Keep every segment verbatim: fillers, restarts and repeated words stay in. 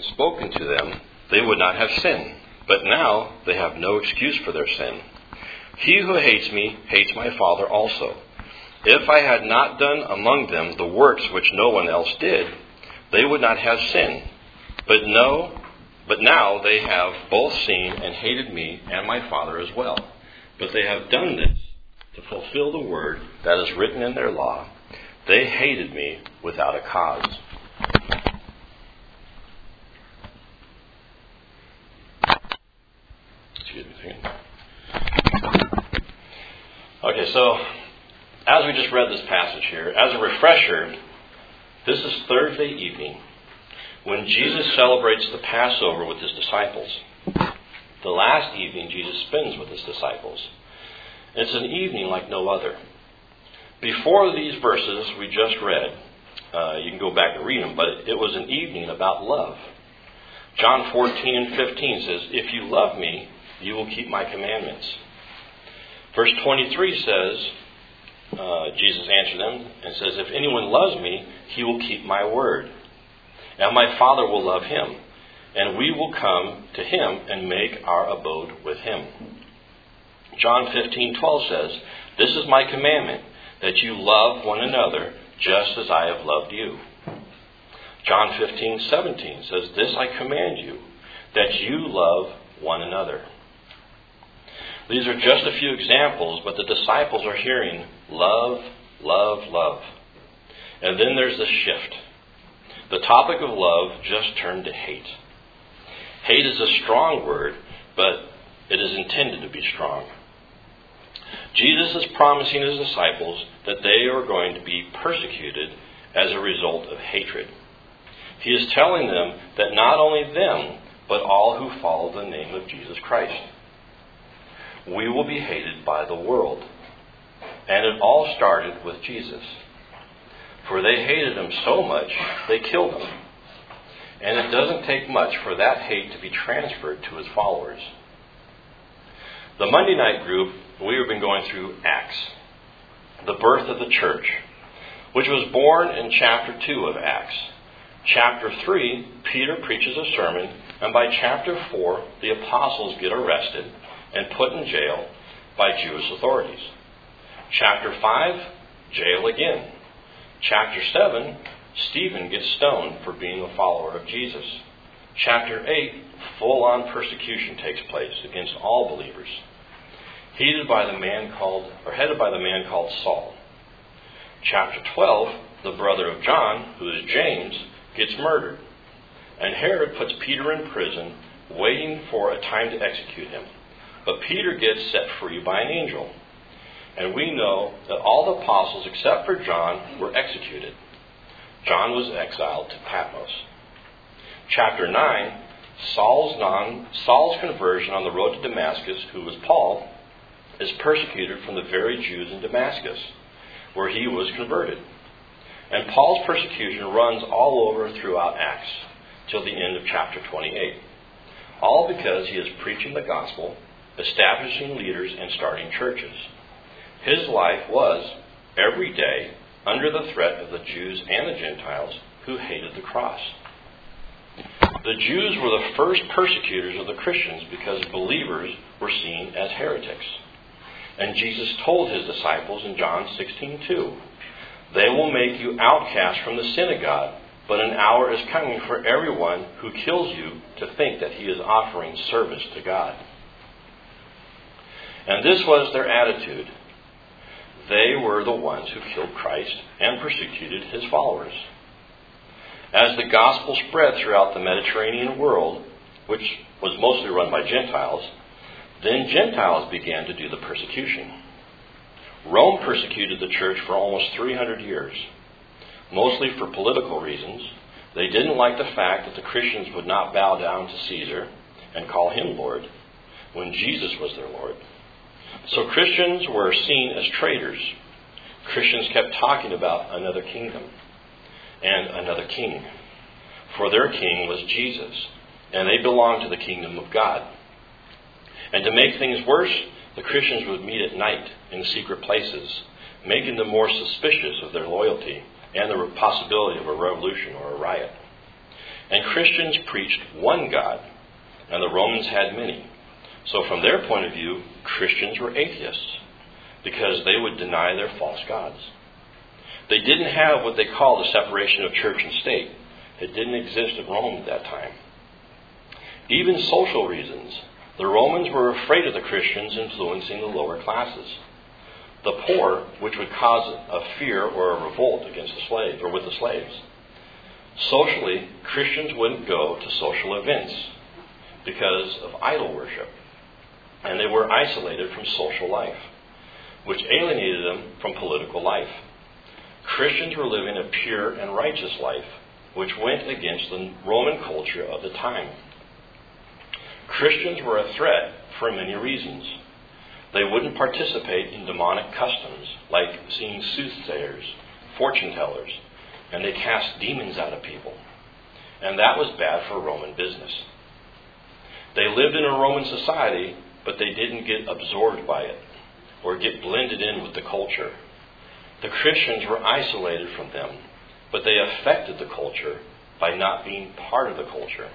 spoken to them, they would not have sin. But now they have no excuse for their sin. He who hates me hates my Father also. If I had not done among them the works which no one else did, they would not have sin. But no, but now they have both seen and hated me and my Father as well. But they have done this to fulfill the word that is written in their law. They hated me without a cause. Excuse me. Okay, so as we just read this passage here, as a refresher, this is Thursday evening when Jesus celebrates the Passover with his disciples. The last evening Jesus spends with his disciples. It's an evening like no other. Before these verses we just read, uh, you can go back and read them, but it, it was an evening about love. John fourteen and fifteen says, "If you love me, you will keep my commandments." Verse twenty-three says, uh, Jesus answered them and says, "If anyone loves me, he will keep my word. And my Father will love him, and we will come to him and make our abode with him." John fifteen twelve says, "This is my commandment, that you love one another just as I have loved you." John fifteen seventeen says, "This I command you, that you love one another." These are just a few examples, but the disciples are hearing love, love, love. And then there's the shift. The topic of love just turned to hate. Hate is a strong word, but it is intended to be strong. Jesus is promising his disciples that they are going to be persecuted as a result of hatred. He is telling them that not only them, but all who follow the name of Jesus Christ. We will be hated by the world. And it all started with Jesus. For they hated him so much, they killed him. And it doesn't take much for that hate to be transferred to his followers. The Monday night group, we have been going through Acts, the birth of the church, which was born in chapter two of Acts. Chapter three, Peter preaches a sermon, and by chapter four, the apostles get arrested and put in jail by Jewish authorities. Chapter five, jail again. Chapter seven, Stephen gets stoned for being a follower of Jesus. Chapter eight, full-on persecution takes place against all believers, headed by the man called, or headed by the man called Saul. Chapter twelve, the brother of John, who is James, gets murdered, and Herod puts Peter in prison, waiting for a time to execute him. But Peter gets set free by an angel, and we know that all the apostles except for John were executed. John was exiled to Patmos. Chapter nine, Saul's, non, Saul's conversion on the road to Damascus, who was Paul, is persecuted from the very Jews in Damascus, where he was converted. And Paul's persecution runs all over throughout Acts, till the end of chapter twenty-eight. All because he is preaching the gospel, establishing leaders, and starting churches. His life was, every day, under the threat of the Jews and the Gentiles who hated the cross. The Jews were the first persecutors of the Christians because believers were seen as heretics. And Jesus told his disciples in John sixteen two, "They will make you outcasts from the synagogue, but an hour is coming for everyone who kills you to think that he is offering service to God." And this was their attitude. They were the ones who killed Christ and persecuted his followers. As the gospel spread throughout the Mediterranean world, which was mostly run by Gentiles, then Gentiles began to do the persecution. Rome persecuted the church for almost three hundred years, mostly for political reasons. They didn't like the fact that the Christians would not bow down to Caesar and call him Lord when Jesus was their Lord. So Christians were seen as traitors. Christians kept talking about another kingdom and another king, for their king was Jesus, and they belonged to the kingdom of God. And to make things worse, the Christians would meet at night in secret places, making them more suspicious of their loyalty and the possibility of a revolution or a riot. And Christians preached one God, and the Romans had many. So from their point of view, Christians were atheists, because they would deny their false gods. They didn't have what they call the separation of church and state. It didn't exist in Rome at that time. Even social reasons. The Romans were afraid of the Christians influencing the lower classes. The poor, which would cause a fear or a revolt against the slaves, or with the slaves. Socially, Christians wouldn't go to social events because of idol worship. And they were isolated from social life, which alienated them from political life. Christians were living a pure and righteous life, which went against the Roman culture of the time. Christians were a threat for many reasons. They wouldn't participate in demonic customs like seeing soothsayers, fortune tellers, and they cast demons out of people. And that was bad for Roman business. They lived in a Roman society, but they didn't get absorbed by it or get blended in with the culture. The Christians were isolated from them, but they affected the culture by not being part of the culture.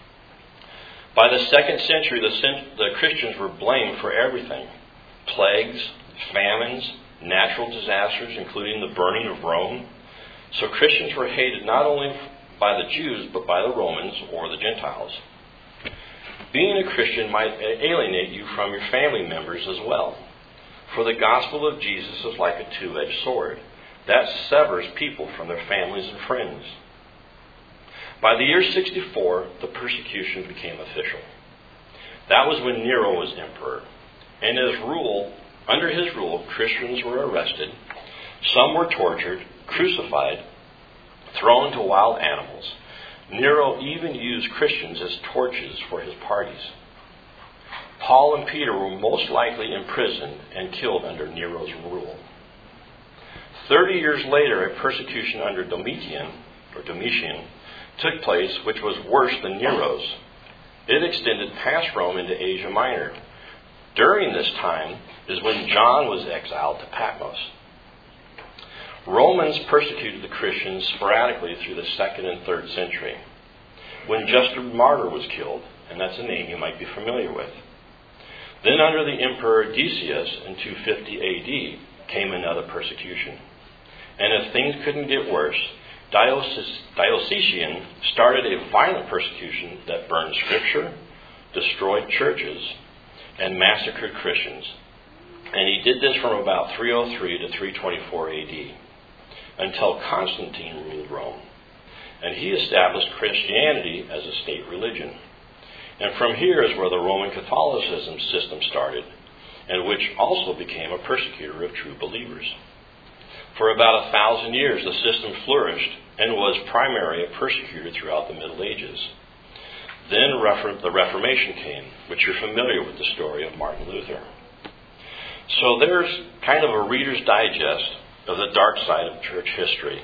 By the second century, the, the Christians were blamed for everything. Plagues, famines, natural disasters, including the burning of Rome. So Christians were hated not only by the Jews, but by the Romans or the Gentiles. Being a Christian might alienate you from your family members as well. For the gospel of Jesus is like a two-edged sword that severs people from their families and friends. By the year sixty-four, the persecution became official. That was when Nero was emperor. And his rule, under his rule, Christians were arrested. Some were tortured, crucified, thrown to wild animals. Nero even used Christians as torches for his parties. Paul and Peter were most likely imprisoned and killed under Nero's rule. Thirty years later, a persecution under Domitian, or Domitian, took place, which was worse than Nero's. It extended past Rome into Asia Minor. During this time is when John was exiled to Patmos. Romans persecuted the Christians sporadically through the second and third century, when Justin Martyr was killed, and that's a name you might be familiar with. Then under the Emperor Decius in two fifty A D came another persecution. And if things couldn't get worse, Diocletian started a violent persecution that burned scripture, destroyed churches, and massacred Christians. And he did this from about three oh three to three twenty-four A D until Constantine ruled Rome. And he established Christianity as a state religion. And from here is where the Roman Catholicism system started, and which also became a persecutor of true believers. For about a thousand years, the system flourished and was primarily a persecutor throughout the Middle Ages. Then the Reformation came, which you're familiar with the story of Martin Luther. So there's kind of a Reader's Digest of the dark side of church history.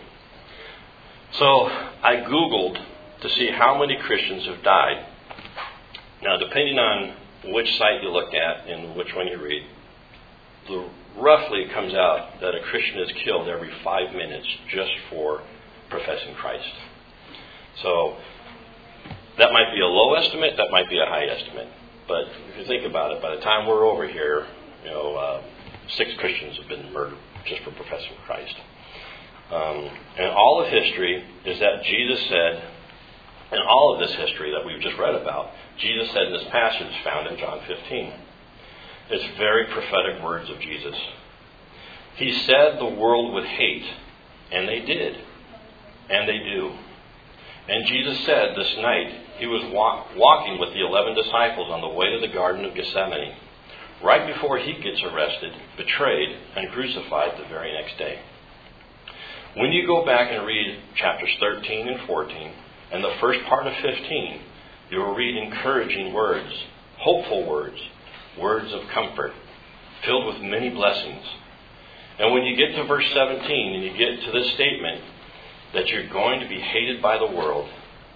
So I Googled to see how many Christians have died. Now, depending on which site you look at and which one you read, the, roughly it comes out that a Christian is killed every five minutes just for professing Christ. So that might be a low estimate, that might be a high estimate. But if you think about it, by the time we're over here, you know, uh, six Christians have been murdered just for professing Christ. Um, and all of history is that Jesus said, and all of this history that we've just read about, Jesus said in this passage found in John fifteen. It's very prophetic words of Jesus. He said the world would hate, and they did, and they do. And Jesus said this night he was walk, walking with the eleven disciples on the way to the Garden of Gethsemane, right before he gets arrested, betrayed, and crucified the very next day. When you go back and read chapters thirteen and fourteen, and the first part of fifteen, you will read encouraging words, hopeful words, words of comfort, filled with many blessings. And when you get to verse seventeen and you get to this statement that you're going to be hated by the world,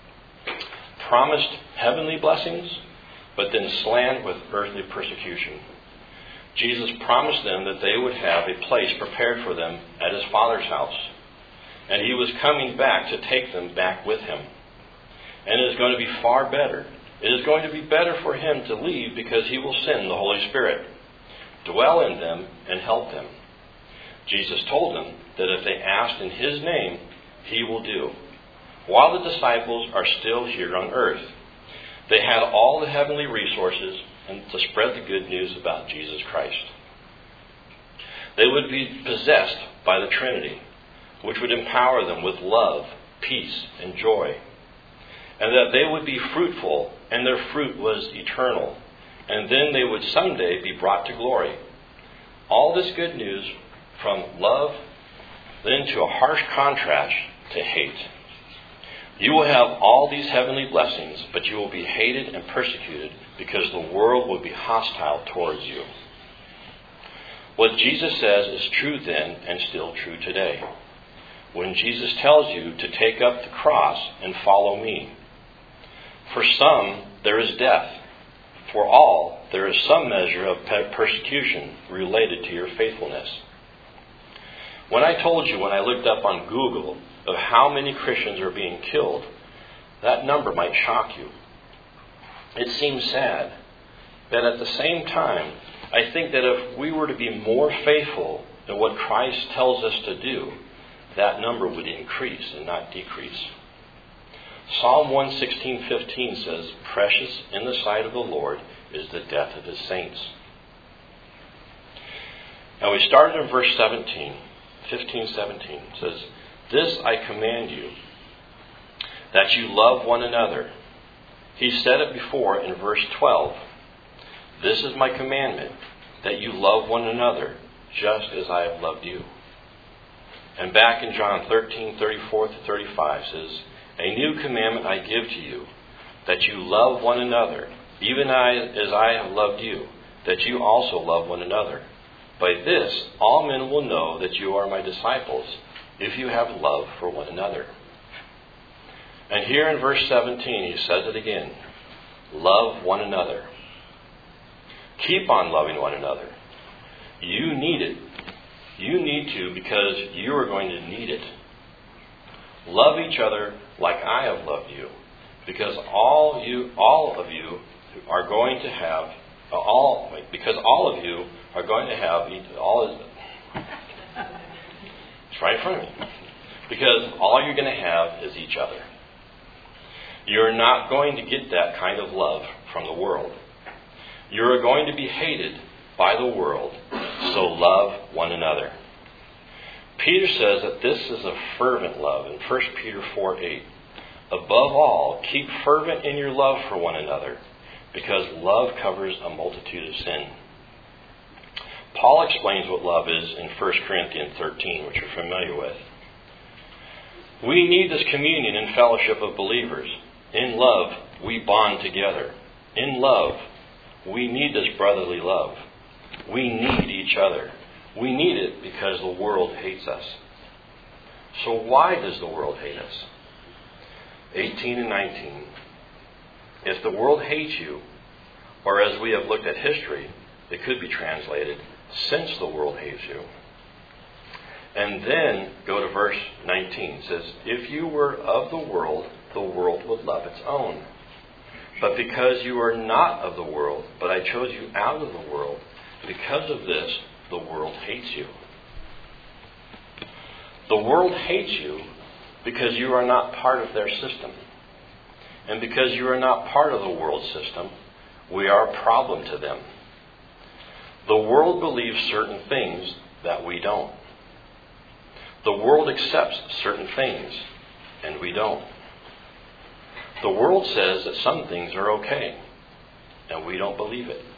promised heavenly blessings, but then slammed with earthly persecution. Jesus promised them that they would have a place prepared for them at his Father's house. And he was coming back to take them back with him. And it is going to be far better. It is going to be better for him to leave because he will send the Holy Spirit, dwell in them, and help them. Jesus told them that if they asked in his name, he will do. While the disciples are still here on earth, they had all the heavenly resources and to spread the good news about Jesus Christ. They would be possessed by the Trinity, which would empower them with love, peace, and joy. And that they would be fruitful, and their fruit was eternal. And then they would someday be brought to glory. All this good news from love, then to a harsh contrast to hate. You will have all these heavenly blessings, but you will be hated and persecuted because the world will be hostile towards you. What Jesus says is true then and still true today. When Jesus tells you to take up the cross and follow me. For some, there is death. For all, there is some measure of persecution related to your faithfulness. When I told you when I looked up on Google of how many Christians are being killed, that number might shock you. It seems sad, but at the same time, I think that if we were to be more faithful in what Christ tells us to do, that number would increase and not decrease. Psalm one sixteen fifteen says, "Precious in the sight of the Lord is the death of his saints." Now we started in verse seventeen, fifteen, seventeen. It says, "This I command you, that you love one another." He said it before in verse twelve. "This is my commandment, that you love one another, just as I have loved you." And back in John thirteen, thirty-four to thirty-five says, "A new commandment I give to you, that you love one another, even I, as I have loved you, that you also love one another. By this, all men will know that you are my disciples, if you have love for one another." And here in verse seventeen, he says it again. Love one another. Keep on loving one another. You need it. You need to because you are going to need it. Love each other like I have loved you, because all you, all of you are going to have all. Because all of you are going to have all. Is, it's right in front of me. Because all you're going to have is each other. You're not going to get that kind of love from the world. You're going to be hated by the world, so love one another. Peter says that this is a fervent love in First Peter four eight. Above all, keep fervent in your love for one another, because love covers a multitude of sin. Paul explains what love is in First Corinthians thirteen, which you're familiar with. We need this communion and fellowship of believers. In love, we bond together. In love, we need this brotherly love. We need each other. We need it because the world hates us. So why does the world hate us? eighteen and nineteen. If the world hates you, or as we have looked at history, it could be translated, since the world hates you. And then go to verse nineteen. It says, if you were of the world, the world would love its own. But because you are not of the world, but I chose you out of the world, because of this, the world hates you. The world hates you because you are not part of their system. And because you are not part of the world system, we are a problem to them. The world believes certain things that we don't. The world accepts certain things, and we don't. The world says that some things are okay, and we don't believe it.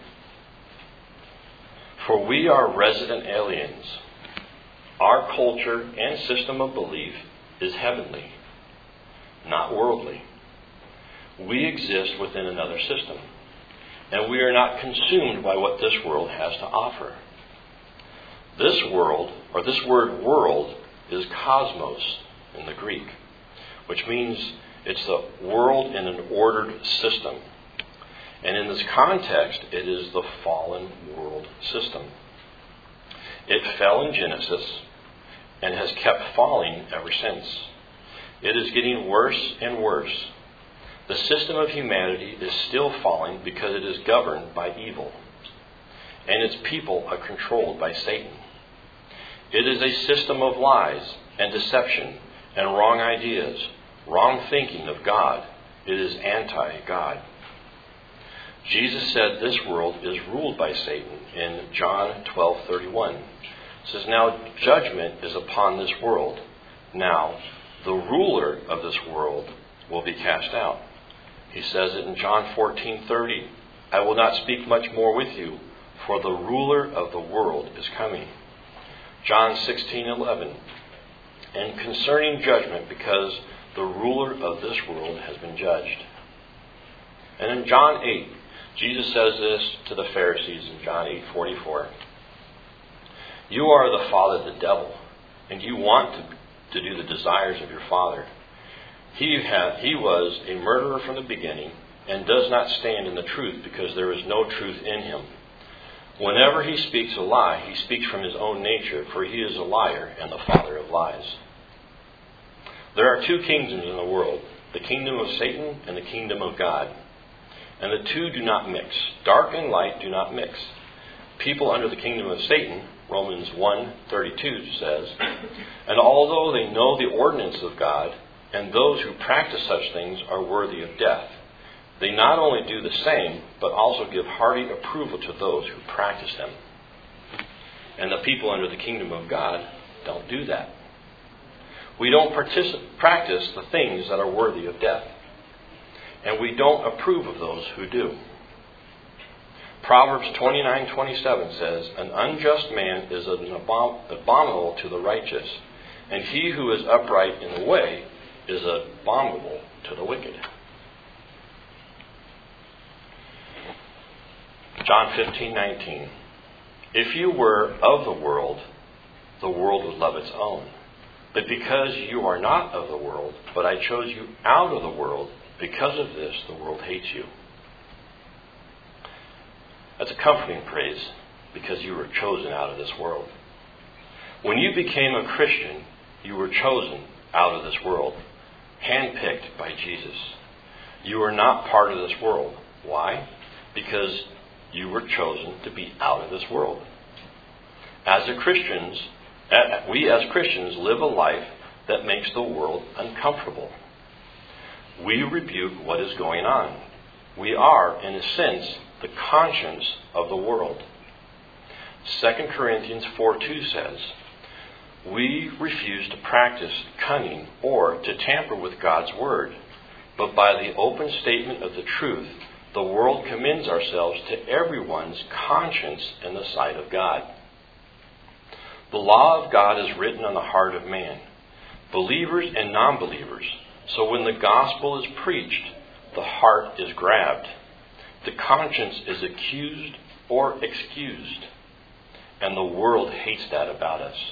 For we are resident aliens. Our culture and system of belief is heavenly, not worldly. We exist within another system, and we are not consumed by what this world has to offer. This world, or this word world, is cosmos in the Greek, which means it's the world in an ordered system. And in this context, it is the fallen world system. It fell in Genesis and has kept falling ever since. It is getting worse and worse. The system of humanity is still falling because it is governed by evil, and its people are controlled by Satan. It is a system of lies and deception and wrong ideas, wrong thinking of God. It is anti-God. Jesus said this world is ruled by Satan in John twelve thirty-one. It says, "Now judgment is upon this world. Now the ruler of this world will be cast out." He says it in John fourteen thirty. "I will not speak much more with you, for the ruler of the world is coming." John sixteen eleven. "And concerning judgment, because the ruler of this world has been judged." And in John eight, Jesus says this to the Pharisees in John eight forty-four. "You are the father of the devil, and you want to, to do the desires of your father. He, had, he was a murderer from the beginning, and does not stand in the truth, because there is no truth in him. Whenever he speaks a lie, he speaks from his own nature, for he is a liar and the father of lies." There are two kingdoms in the world, the kingdom of Satan and the kingdom of God. And the two do not mix. Dark and light do not mix. People under the kingdom of Satan, Romans one thirty-two says, "And although they know the ordinance of God, and those who practice such things are worthy of death, they not only do the same, but also give hearty approval to those who practice them." And the people under the kingdom of God don't do that. We don't particip- practice the things that are worthy of death. And we don't approve of those who do. Proverbs twenty-nine twenty-seven says, "An unjust man is an abom- abominable to the righteous, and he who is upright in the way is abominable to the wicked." John fifteen nineteen. "If you were of the world, the world would love its own. But because you are not of the world, but I chose you out of the world, because of this the world hates you." That's a comforting praise, because you were chosen out of this world. When you became a Christian, you were chosen out of this world, handpicked by Jesus. You are not part of this world. Why? Because you were chosen to be out of this world. As a Christians, we as Christians live a life that makes the world uncomfortable. We rebuke what is going on. We are, in a sense, the conscience of the world. Second Corinthians four two says, "We refuse to practice cunning or to tamper with God's word, but by the open statement of the truth, the world commends ourselves to everyone's conscience in the sight of God." The law of God is written on the heart of man, believers and non-believers. So when the gospel is preached, the heart is grabbed. The conscience is accused or excused. And the world hates that about us.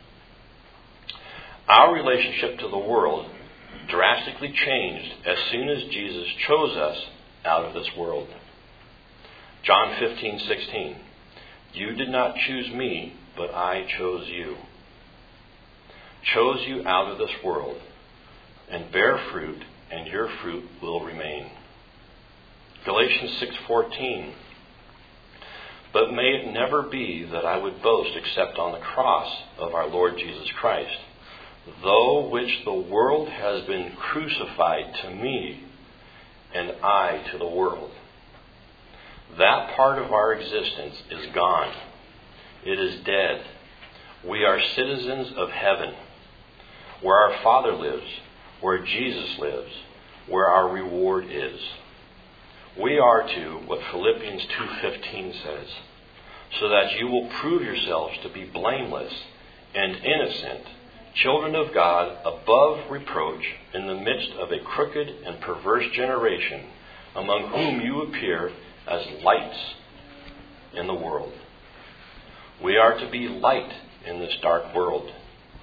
Our relationship to the world drastically changed as soon as Jesus chose us out of this world. John fifteen sixteen. "You did not choose me, but I chose you." Chose you out of this world. And bear fruit, and your fruit will remain. Galatians six fourteen. "But may it never be that I would boast except on the cross of our Lord Jesus Christ, though which the world has been crucified to me, and I to the world." That part of our existence is gone. It is dead. We are citizens of heaven, where our Father lives, where Jesus lives, where our reward is. We are to what Philippians two fifteen says, "So that you will prove yourselves to be blameless and innocent, children of God above reproach, in the midst of a crooked and perverse generation, among whom you appear as lights in the world." We are to be light in this dark world.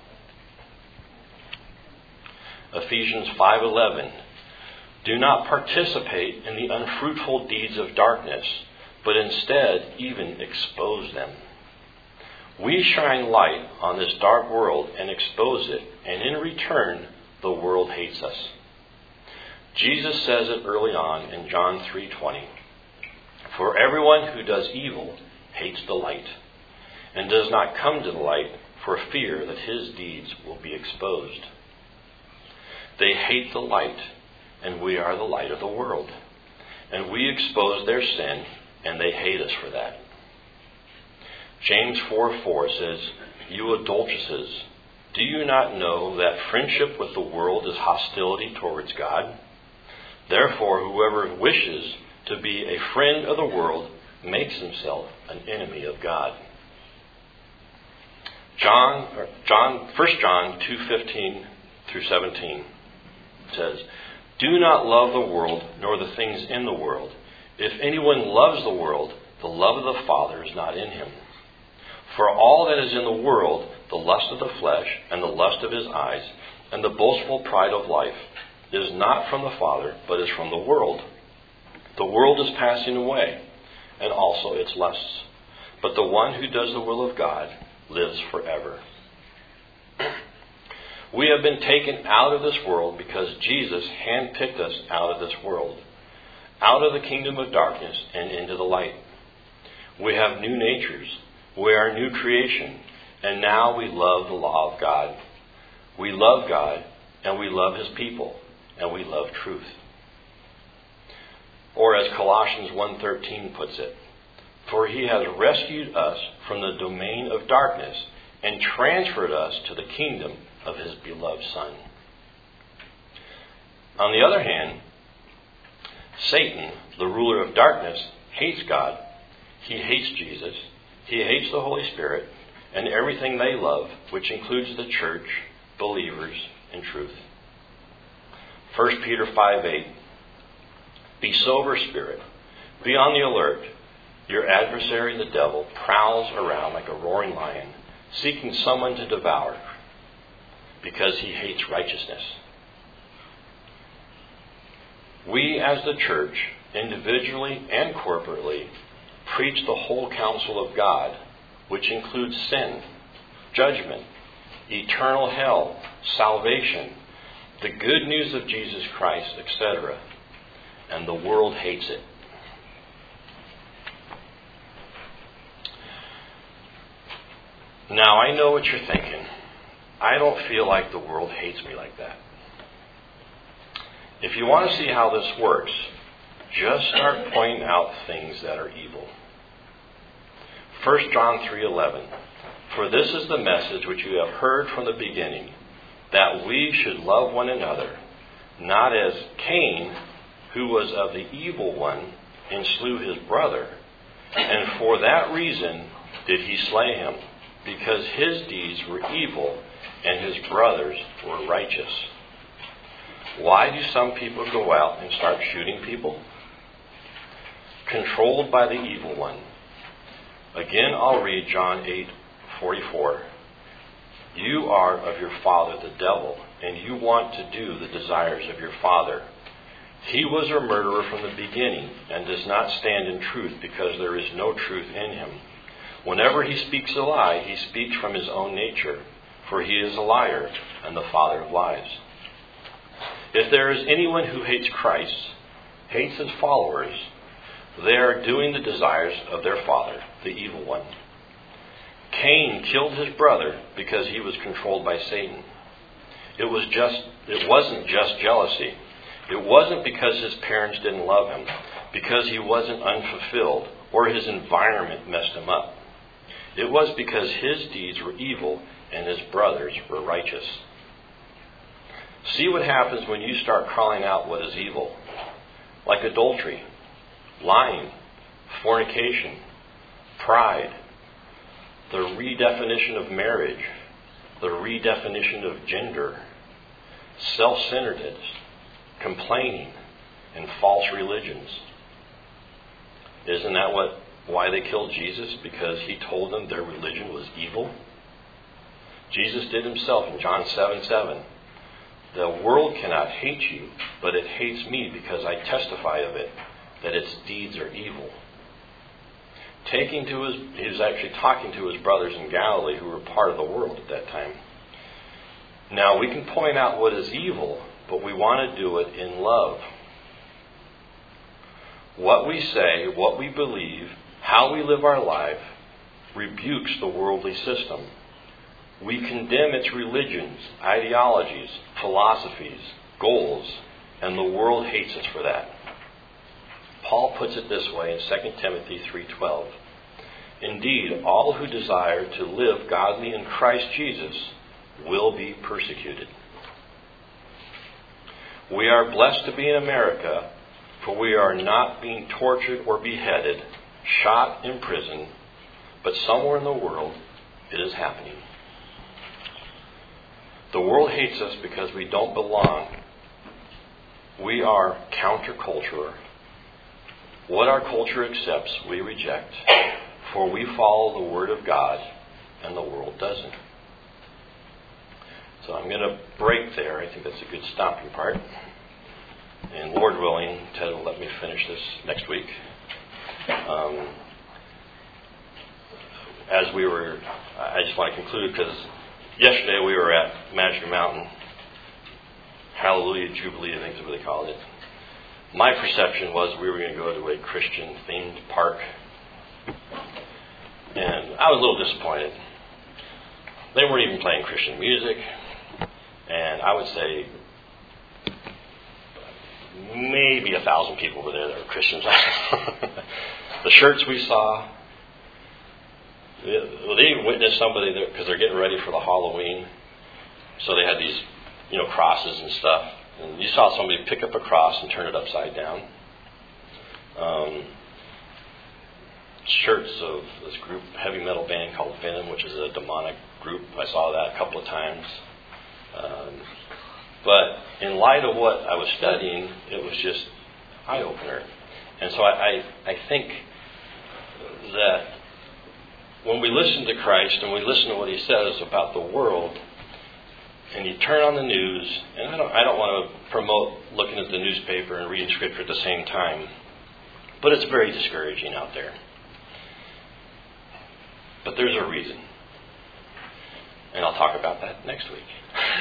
Ephesians five eleven. "Do not participate in the unfruitful deeds of darkness, but instead even expose them." We shine light on this dark world and expose it, and in return, the world hates us. Jesus says it early on in John three twenty. For everyone who does evil hates the light, and does not come to the light for fear that his deeds will be exposed. They hate the light, and we are the light of the world. And we expose their sin, and they hate us for that. James four four says, You adulteresses, do you not know that friendship with the world is hostility towards God? Therefore, whoever wishes to be a friend of the world makes himself an enemy of God. John, or John, First John two fifteen through seventeen says, Do not love the world, nor the things in the world. If anyone loves the world, the love of the Father is not in him. For all that is in the world, the lust of the flesh, and the lust of his eyes, and the boastful pride of life, is not from the Father, but is from the world. The world is passing away, and also its lusts. But the one who does the will of God lives forever. We have been taken out of this world because Jesus handpicked us out of this world, out of the kingdom of darkness and into the light. We have new natures. We are a new creation. And now we love the law of God. We love God, and we love his people, and we love truth. Or as Colossians one thirteen puts it, For he has rescued us from the domain of darkness and transferred us to the kingdom of his beloved Son. On the other hand, Satan, the ruler of darkness, hates God. He hates Jesus. He hates the Holy Spirit and everything they love, which includes the church, believers, and truth. First Peter five eight. Be sober, spirit. Be on the alert. Your adversary, the devil, prowls around like a roaring lion, seeking someone to devour, because he hates righteousness. We as the church, individually and corporately, preach the whole counsel of God, which includes sin, judgment, eternal hell, salvation, the good news of Jesus Christ, et cetera. And the world hates it. Now, I know what you're thinking. I don't feel like the world hates me like that. If you want to see how this works, just start pointing out things that are evil. First John three eleven. For this is the message which you have heard from the beginning, that we should love one another, not as Cain, who was of the evil one, and slew his brother. And for that reason did he slay him, because his deeds were evil, and his brothers were righteous. Why do some people go out and start shooting people? Controlled by the evil one. Again, I'll read John eight forty-four. You are of your father the devil, and you want to do the desires of your father. He was a murderer from the beginning, and does not stand in truth, because there is no truth in him. Whenever he speaks a lie, he speaks from his own nature, for he is a liar and the father of lies. If there is anyone who hates Christ, hates his followers, they are doing the desires of their father, the evil one. Cain killed his brother because he was controlled by Satan. It was just, it wasn't just jealousy. It wasn't because his parents didn't love him, because he wasn't unfulfilled, or his environment messed him up. It was because his deeds were evil and his brothers were righteous. See what happens when you start calling out what is evil, like adultery, lying, fornication, pride, the redefinition of marriage, the redefinition of gender, self-centeredness, complaining, and false religions. Isn't that what why they killed Jesus? Because he told them their religion was evil? Jesus did himself in John seven seven. The world cannot hate you, but it hates me because I testify of it, that its deeds are evil. Taking to his, he was actually talking to his brothers in Galilee who were part of the world at that time. Now we can point out what is evil, but we want to do it in love. What we say, what we believe, how we live our life rebukes the worldly system. We condemn its religions, ideologies, philosophies, goals, and the world hates us for that. Paul puts it this way in Second Timothy three twelve. Indeed, all who desire to live godly in Christ Jesus will be persecuted. We are blessed to be in America, for we are not being tortured or beheaded, shot, imprisoned, but somewhere in the world it is happening. The world hates us because we don't belong. We are counterculture. What our culture accepts, we reject, for we follow the Word of God, and the world doesn't. So I'm going to break there. I think that's a good stopping part. And Lord willing, Ted will let me finish this next week. Um, as we were, I just want to conclude because yesterday we were at Magic Mountain. Hallelujah Jubilee, I think is what they called it. My perception was we were going to go to a Christian-themed park. And I was a little disappointed. They weren't even playing Christian music. And I would say maybe a thousand people were there that were Christians. The shirts we saw, well, they even witnessed somebody there because they're getting ready for the Halloween. So they had these, you know, crosses and stuff. And you saw somebody pick up a cross and turn it upside down. Um, shirts of this group, heavy metal band called Venom, which is a demonic group. I saw that a couple of times. Um, but in light of what I was studying, it was just eye-opener. And so I, I, I think that when we listen to Christ and we listen to what He says about the world, and you turn on the news, and I don't, I don't want to promote looking at the newspaper and reading Scripture at the same time, but it's very discouraging out there. But there's a reason. And I'll talk about that next week.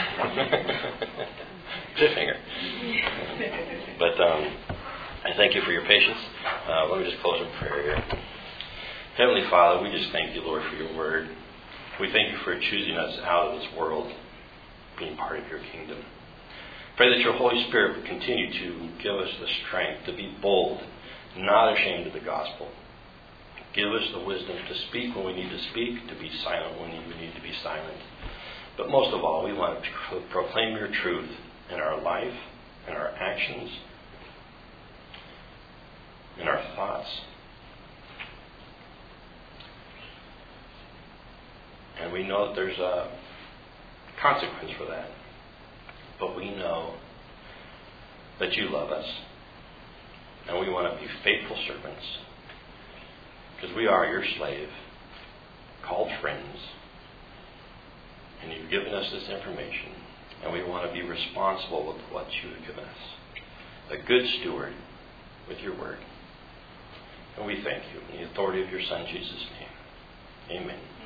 Cliffhanger. But um, I thank you for your patience. Uh, let me just close in prayer here. Heavenly Father, we just thank you, Lord, for your word. We thank you for choosing us out of this world, being part of your kingdom. Pray that your Holy Spirit would continue to give us the strength to be bold, not ashamed of the gospel. Give us the wisdom to speak when we need to speak, to be silent when we need to be silent. But most of all, we want to pro- proclaim your truth in our life, in our actions, in our thoughts. And we know that there's a consequence for that. But we know that you love us. And we want to be faithful servants. Because we are your slave, called friends. And you've given us this information. And we want to be responsible with what you have given us. A good steward with your word. And we thank you in the authority of your Son, Jesus' name. Amen.